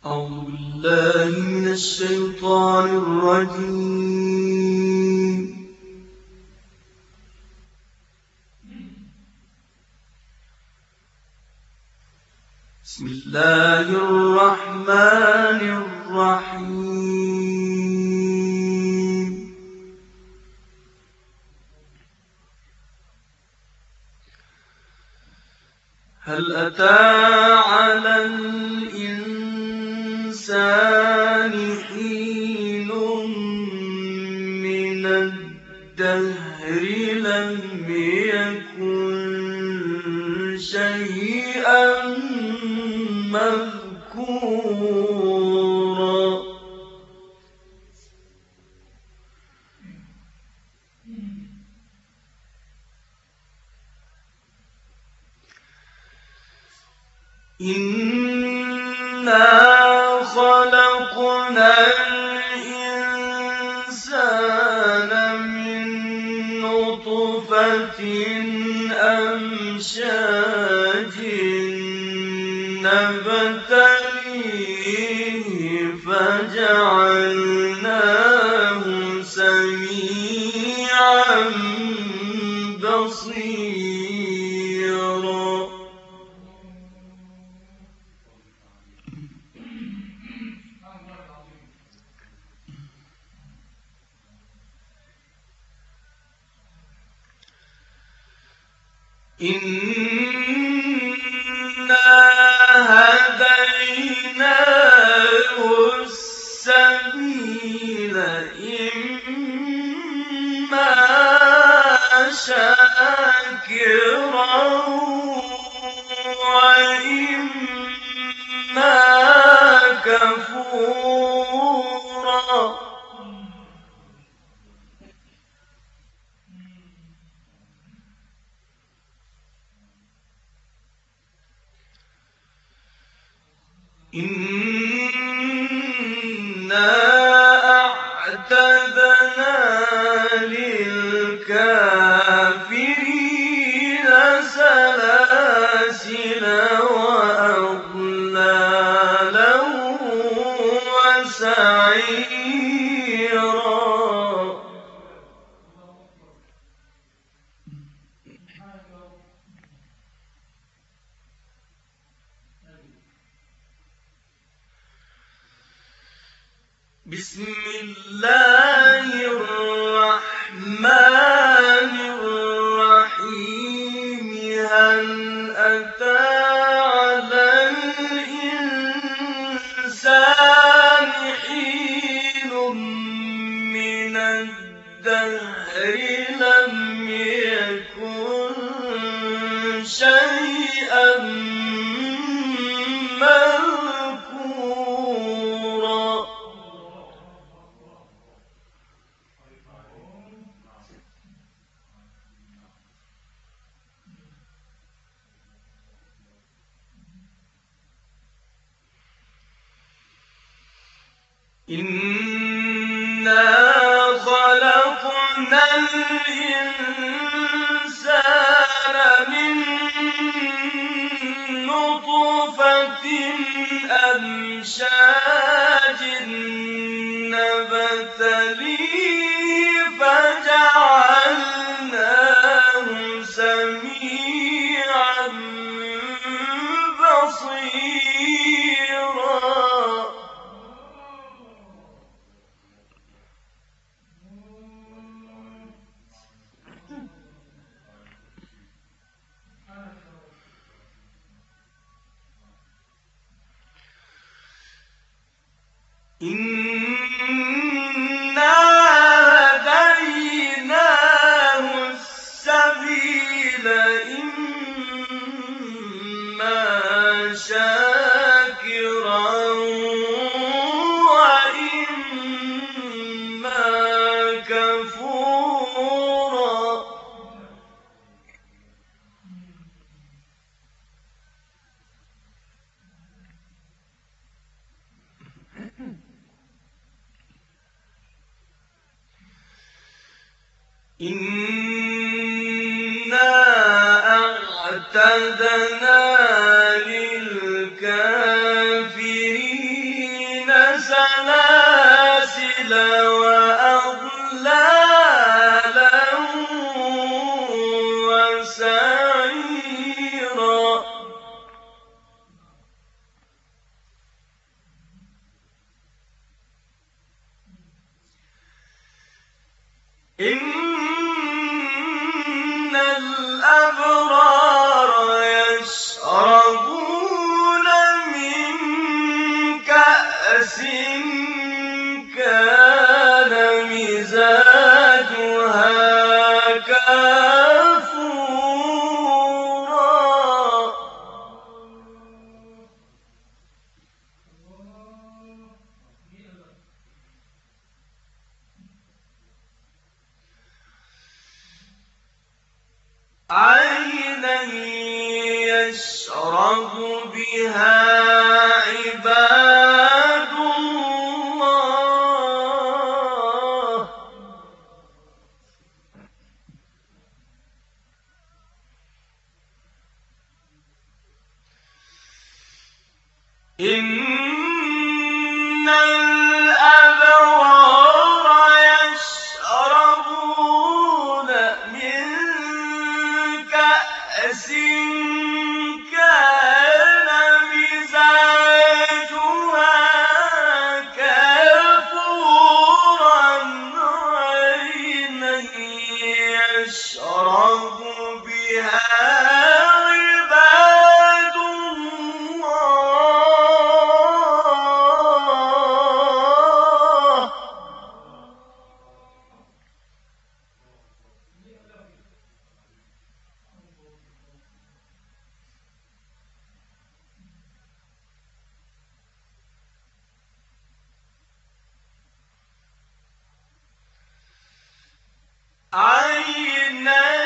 أعوذ بالله من الشيطان الرجيم. بسم الله الرحمن الرحيم. هل أتى على الإنسان حين من الدهر لم يكن شيئا مذكورا. إنا خلقنا الإنسان من نطفة أمشاج نبتليه فجعلناه سميعا بصيرا. إنا هديناه السبيل إما شاكرا وإما كفورا. إنا أعتدنا للكافرين سلاسل وأغلالا وسعيرا. بسم الله الرحمن الرحيم. هل أتى على الإنسان حين من الدهر لم يكن شيئا مذكورا. إنا خلقنا الإنسان من نطفة أمشاج نبتليه فجعلناه سميعا بصيرا. إنا هديناه السبيل إما شاكرا وإما كفورا. إنا أعتدنا للكافرين سلاسل وأغلالا وسعيرا إن الأبرار يشربون من كأس كان مزاجها كافورا عينا يشرب بها عباد الله إن الأبرار يشربون من كأس كان مزاجها كافورا عينا يشرب بها عباد الله عينا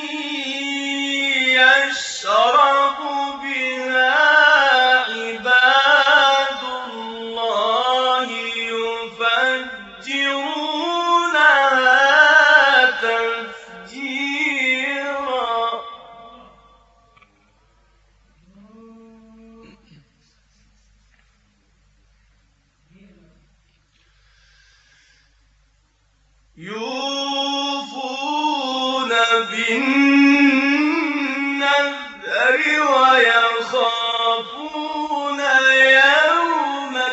يشرب بها عباد الله يفجرونها تفجيرا يوفون بالنذر ويخافون يوما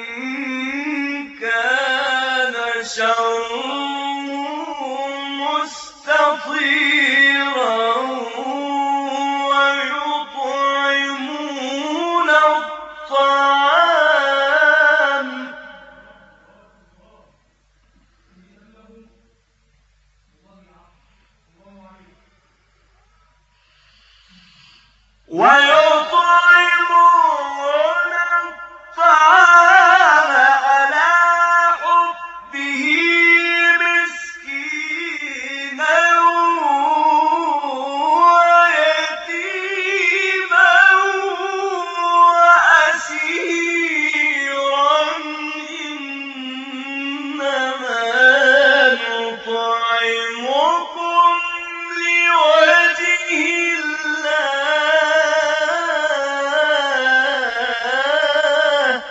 كان شره مستطيرا ويطعمون الطعام على حبه مسكينا ويتيما وأسيرا إنما نطعمكم لوجه الله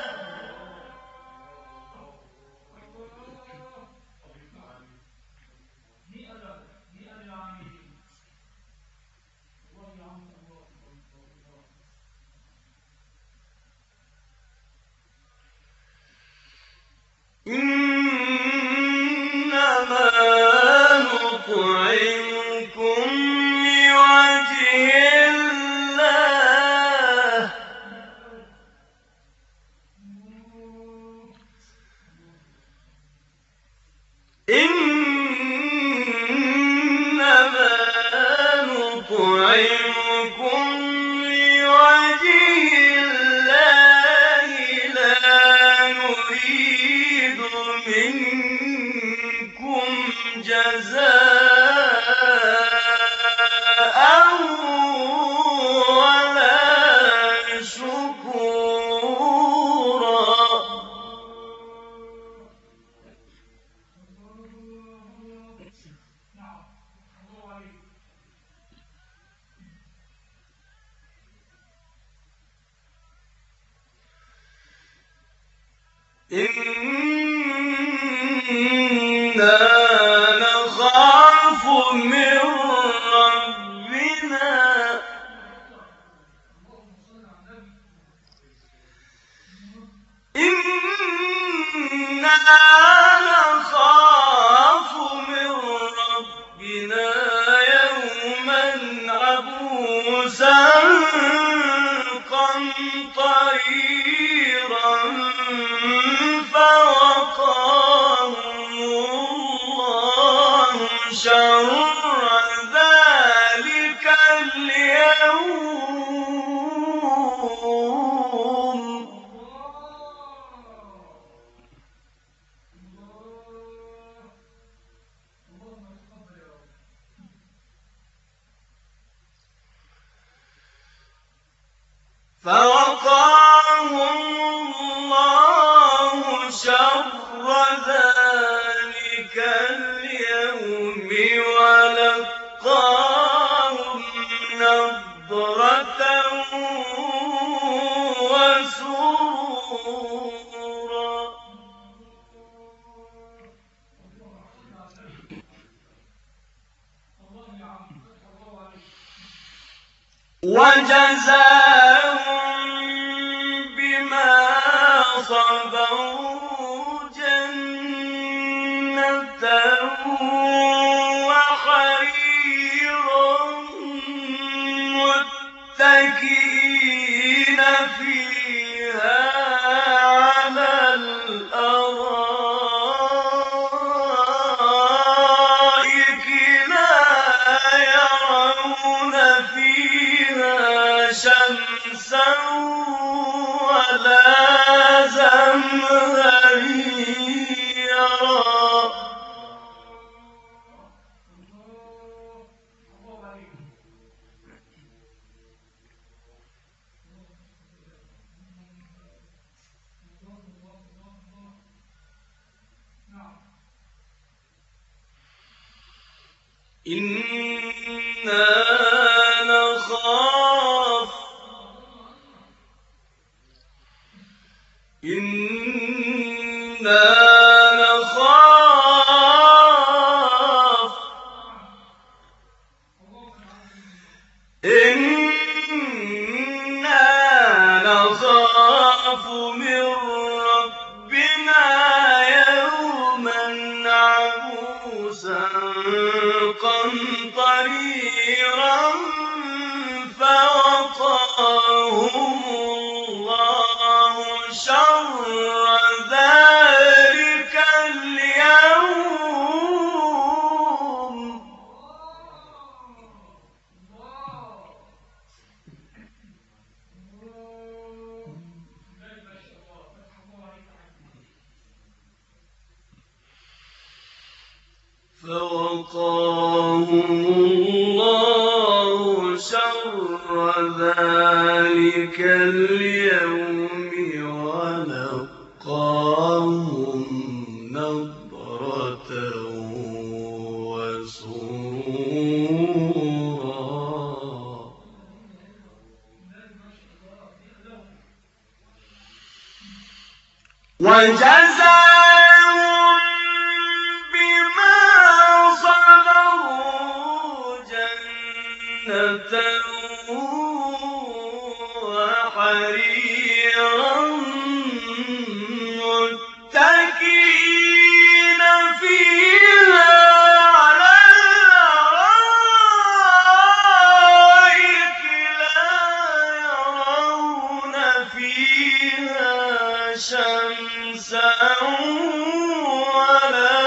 إنما نطعمكم لوجه الله إنما نطعمكم لوجه الله لا نريد منكم جزاء ولا شكورا إنا نخاف من ربنا يوما عبوسا قمطريرا فوقاهم الله شر ذلك اليوم فوقاهم الله شر ذلك اليوم ولقاهم نضرة وسرورا وجزاهم بما صبروا جنة وحريرا متكئين فيها على الأرائك لا يرون فيها شمسا ولا زمهريرا إنا نخاف من ربنا يوما عبوسا قمطريرا فوقاهم الله شر ذلك اليوم فوقاهم الله شر ذلك اليوم ولقاهم نضرة وسرورا وجزاهم بما صبروا جنة وحريرا متكئين فيها على الأرائك لا يرون فيها شمسا ولا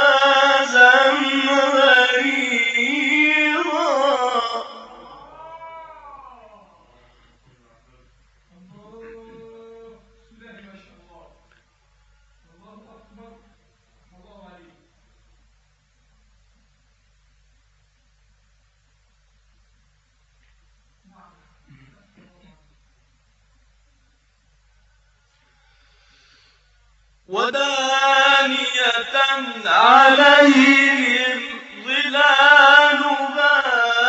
زمهريرا ودانية عليهم ظلالها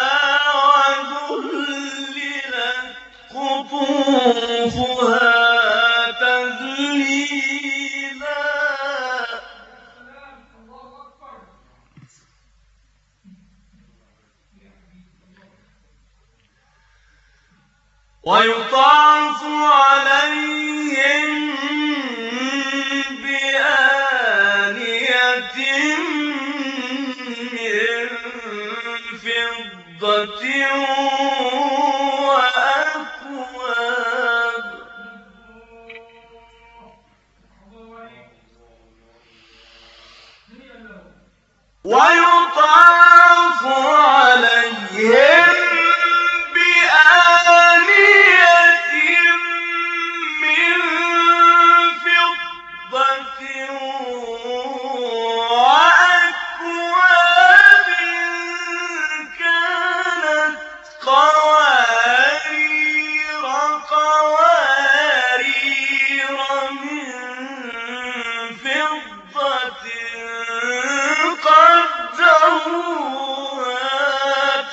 وذللت قطوفها تذليلا ويطاف عليهم بآنية من فضة وأكواب ويطاف عليهم بآنية من فضة وأكواب كانت قوارير من فضة قدروها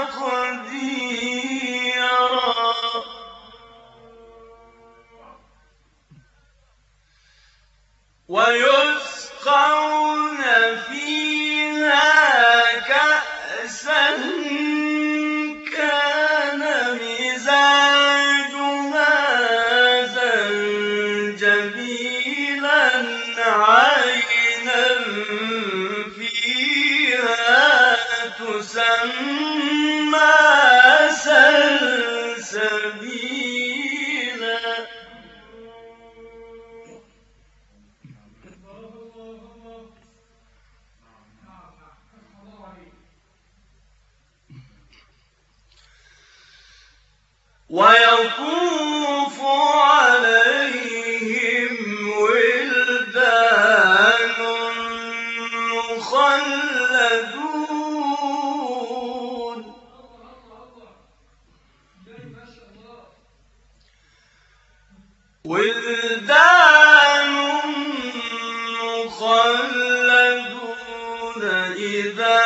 تقديرا ويسقون فيها كأسا كان مزاجها زنجبيلا عينا فيها تسمى سلسبيلا ويطوف عليهم ولدان مخلدون إذا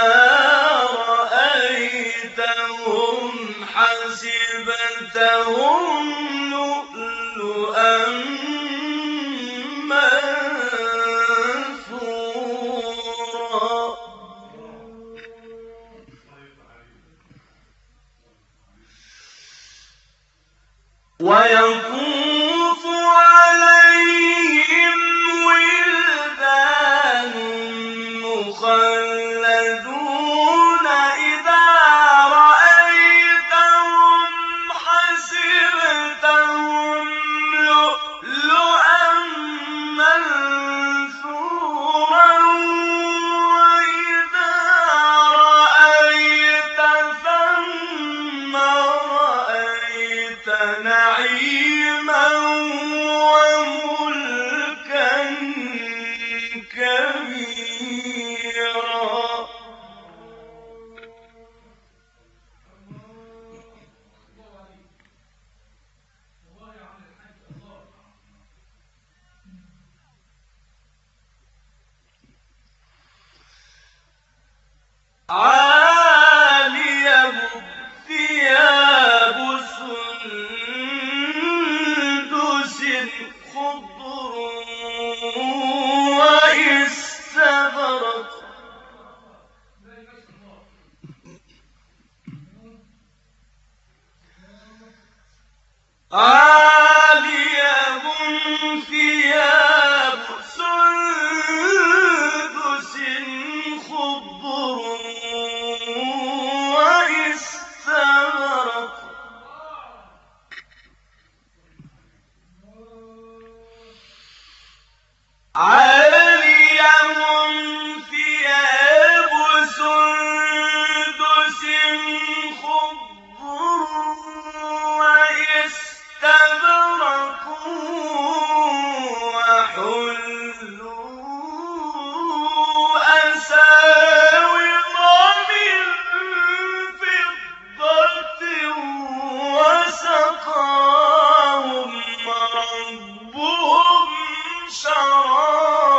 رأيتهم حسبتهم لؤلؤا منثورا ويطوف عليهم ولدان مخلدون إذا رأيتهم حسبتهم لؤلؤا منثورا وإذا رأيت ثم رأيت نعيما وملكا كبيرا عاليهم ثياب سندس خضر واستبرق عاليهم ثياب سندس خضر واستبرق عاليهم ثياب سندس خضر واستبرق وحلوا أساور من فضة وسقاهم ربهم شرابا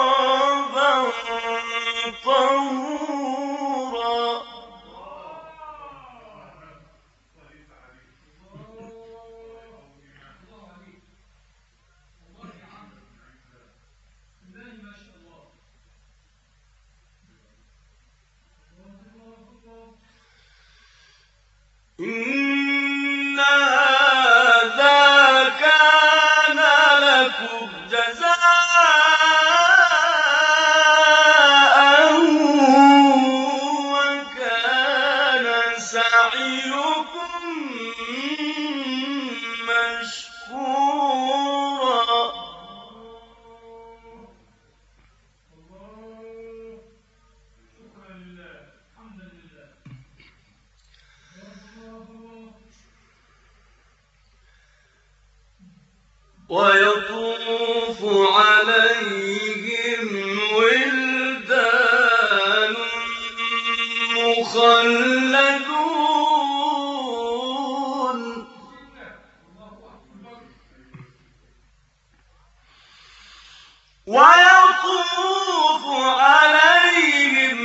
ويطوف عليهم ولدان مخلدون ويطوف عليهم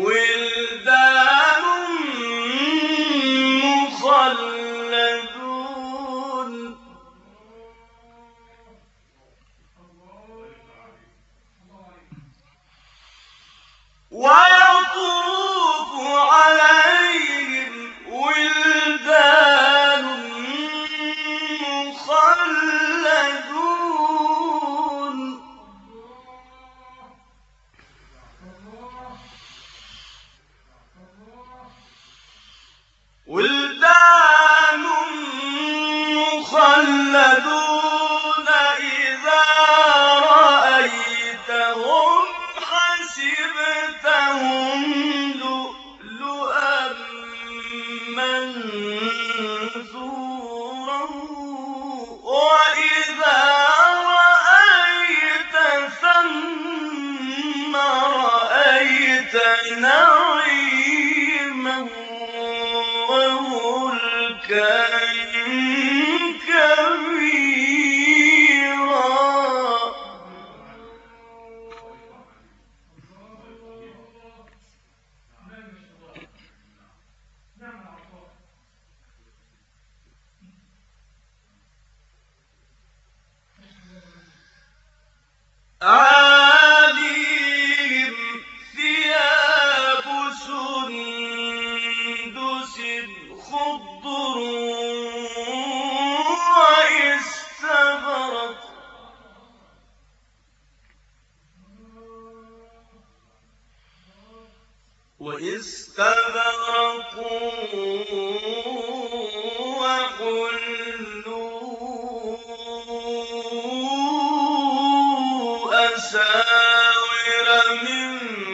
ولدان مخلدون ويطوف عليهم ولدان مخلدون ولدان مخلدون إذا رأيتهم حسبتهم لؤلؤا منثورا وإذا رأيت ثم رأيت نعيما وملكا كبيرا عاليهم ثياب سندس خضر واستبرق وحلوا أساور من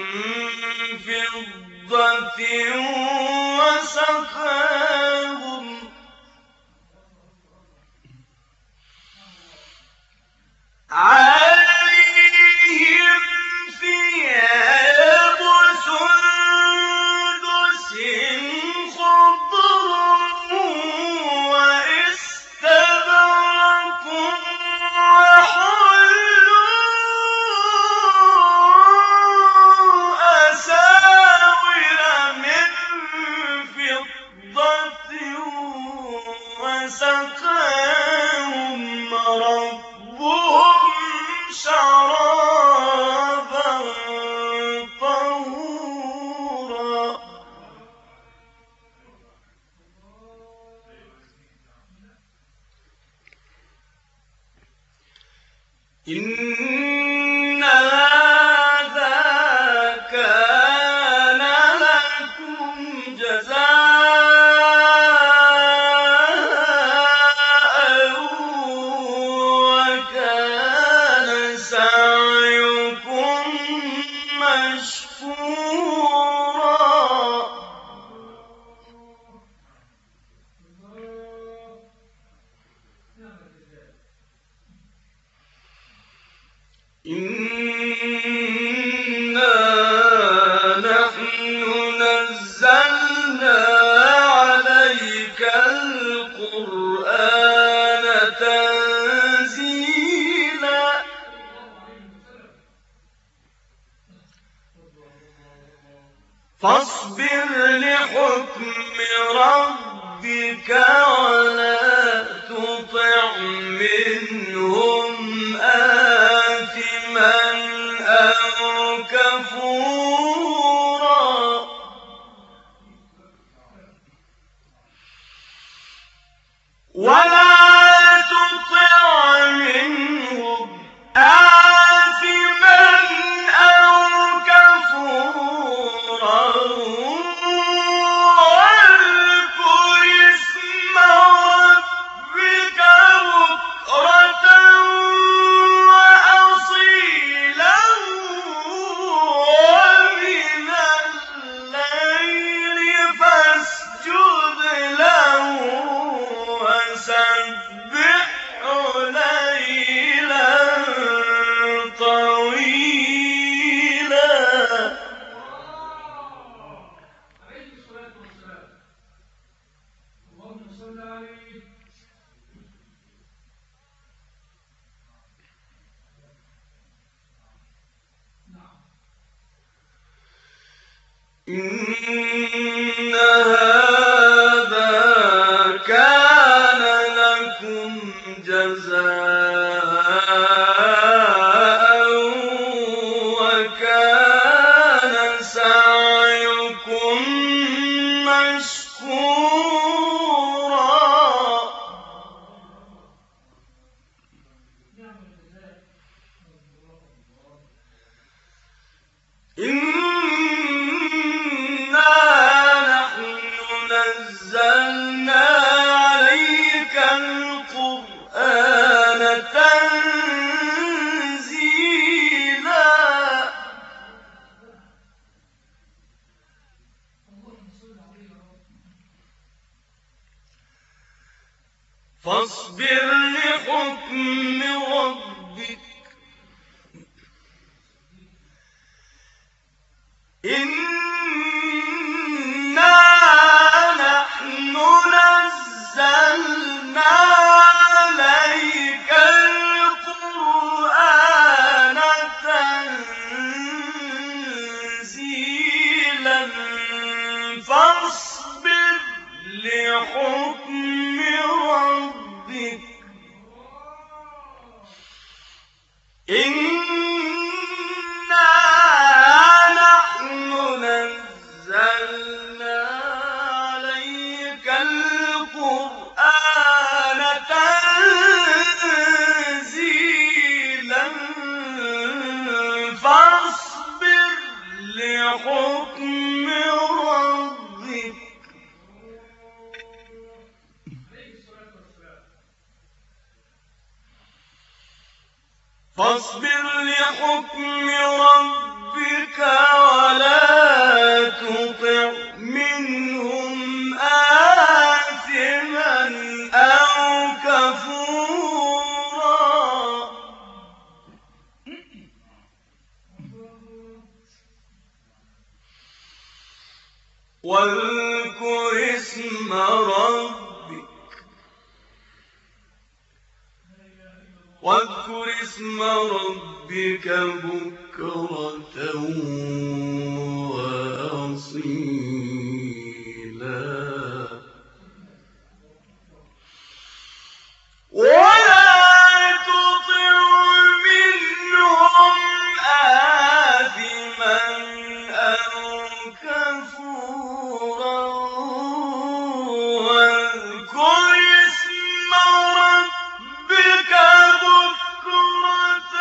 فضة وسقاهم عليهم ثياب سندس خضر واستبرق وحلوا أساور من فضة وسقاهم ربهم شرابا طهورا إن هذا كان لكم جزاء وكان سعيكم مشكورا إنا نحن نزلنا عليك القرآن تنزيلا فاصبر لحكم ربك ولا تطع منهم آثما أو كفورا ولا تطع منهم آثما أو كفورا واذكر اسم ربك بكرة وأصيلا ومن إن هذا كان لكم جزاء وكان سعيكم مشكورا. إنا نحن نزلنا عليك القرآن تنزيلا. فاصبر لحكم ربك إنا نحن نزلنا عليك القرآن تنزيلا. فاصبر لحكم ربك إنا نحن نزلنا عليك القرآن تنزيلا. فاصبر لحكم ربك فاصبر لحكم ربك ولا تطع منهم آثما أو كفورا. واذكر اسم ربك بكرة وأصيلا. ولا تطع منهم آثما أو كفورا. واذكر اسم ربك بكرة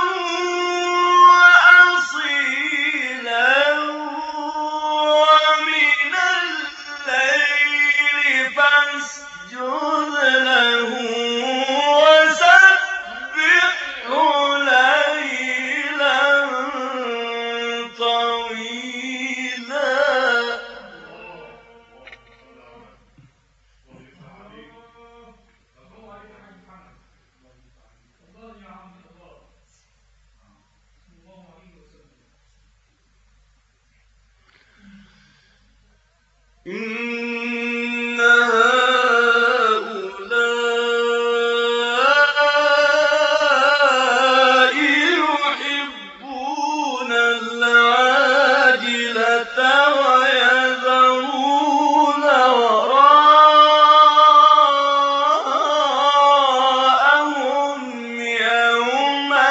وأصيلا. ومن الليل فاسجد له وسبحه ليلا طويلا. إن هؤلاء يحبون العاجلة ويذرون وراءهم يوما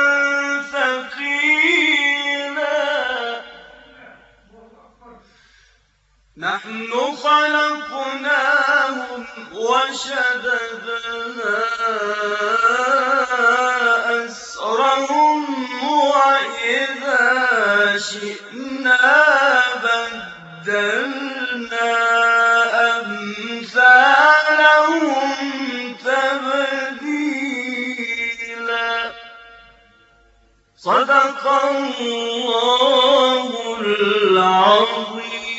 ثقيلا. نحن خلقناهم وشددنا أسرهم وإذا شئنا بدلنا أمثالهم تبديلا. صدق الله العظيم.